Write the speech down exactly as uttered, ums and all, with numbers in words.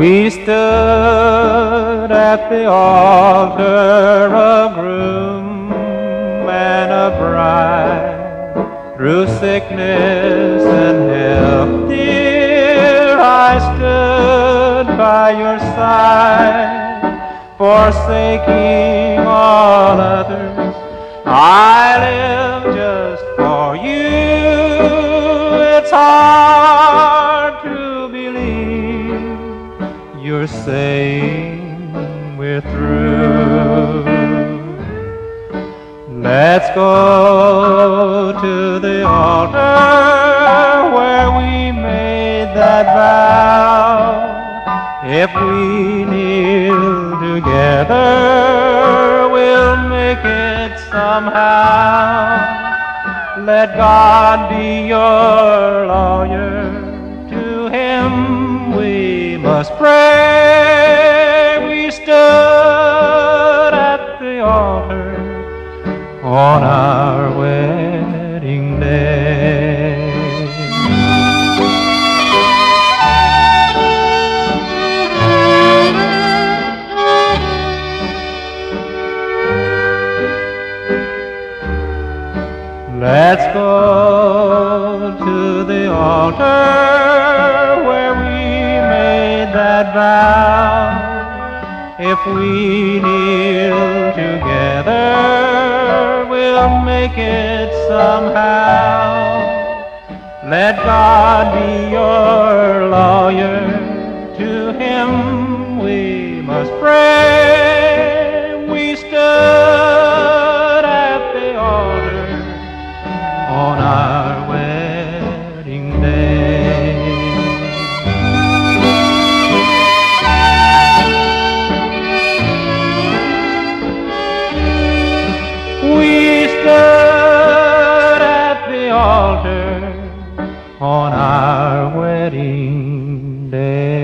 We stood at the altar, a groom and a bride. Through sickness and health, dear, I stood by your side, forsaking all others. I live just for you. It's hard to believe you're saying we're through. Let's go to the altar where we made that vow. If we kneel together, we'll make it somehow. Let God be your lawyer. To him we must pray. We stood at the altar on our wedding day. Let's go to the altar where we made that vow. If we kneel together, we'll make it somehow. Let God be your lawyer. To him we must pray. We stood at the altar on our wedding day. We stood at the altar on our wedding day.